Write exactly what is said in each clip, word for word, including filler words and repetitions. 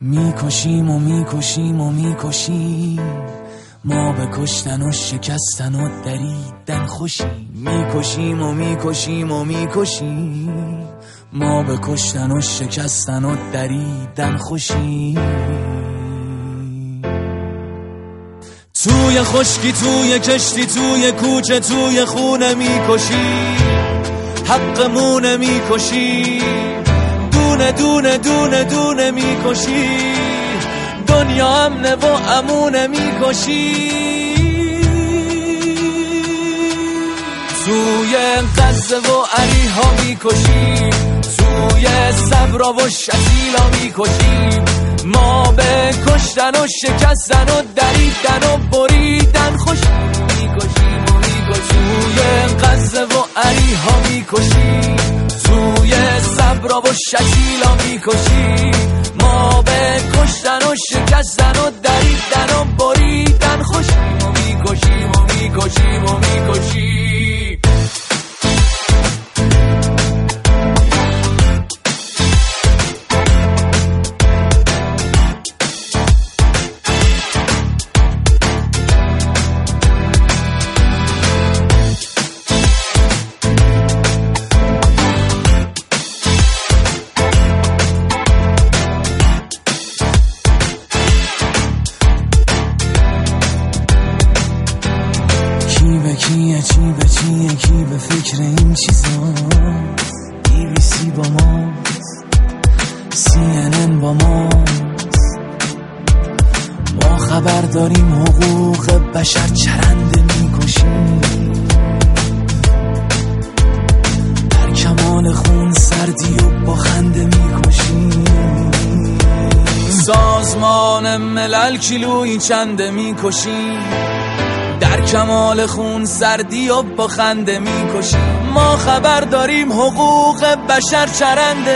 میکشیم و میکشیم و میکشیم، ما به کشتن و شکستن و دریدن خوشیم. میکشیم و میکشیم و میکشیم، ما به کشتن و شکستن و دریدن خوشیم. توی خشکی، توی کشتی، توی کوچه، توی خونه میکشیم، حقمونه میکشیم، دونه دونه دونه دونه میکشیم، دنیا امنه و امونه میکشیم. توی غزه و علیها میکشیم، توی صبرا و شتیلا میکشیم، ما به کشتن و شکستن و دریدن و بریدن خوشیم. میکشیم و میکشیم، توی غزه و علیها میکشیم، توی صبرا و شتیلا میکشیم، ما به کشتن و شکستن و دریدن و بریدن خوشیم. و میکشیم و میکشیم و میکشیم. کیه چی به چیه کی به فکر این چیزاست؟ بی بی سی با ماست، سی ان ان با ماست، ما خبر داریم حقوق بشر چرنده میکشیم، در کمال خون سردی و با خنده میکشیم. سازمان ملل کیلویی چنده میکشیم، در کمال خون سردی و با خنده میکشیم، ما خبر داریم حقوق بشر چرنده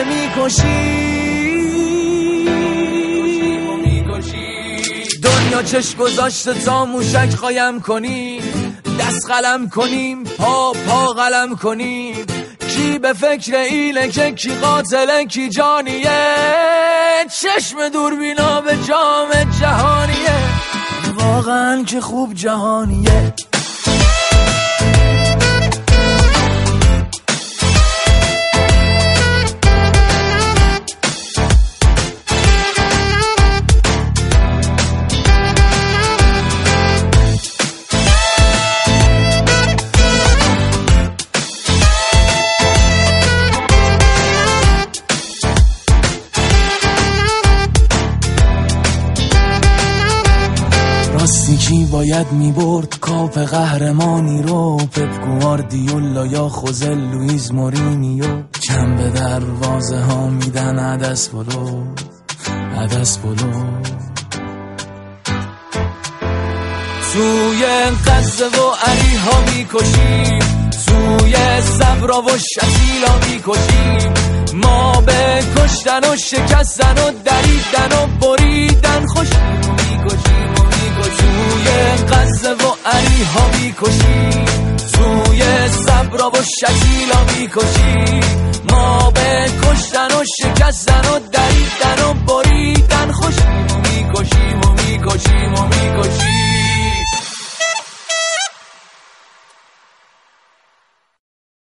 میکشیم. دنیا چشم گذاشته تا موشک قایم کنیم، دست قلم کنیم، پا پا قلم کنیم، کی به فکر اینه که کی قاتله کی جانیه، چشم دوربینا به جام جهانیه، واقعا که خوب جهانیه. کی باید میبرد کاپ قهرمانی رو؟ پپ گواردیولا یا خوزه لوئیز مورینیو؟ کم به دروازه ها میدن عدس بلو عدس بلو. توی غزه و علیها میکشیم، توی صبرا و شتیلا میکشیم، ما به کشتن و شکستن و دریدن و بریدن خوشیم. میکشیم و میکشیم، توی غزه و علیها میکشیم، توی صبرا و شتیلا میکشیم، ما به کشتن و شکستن و دریدن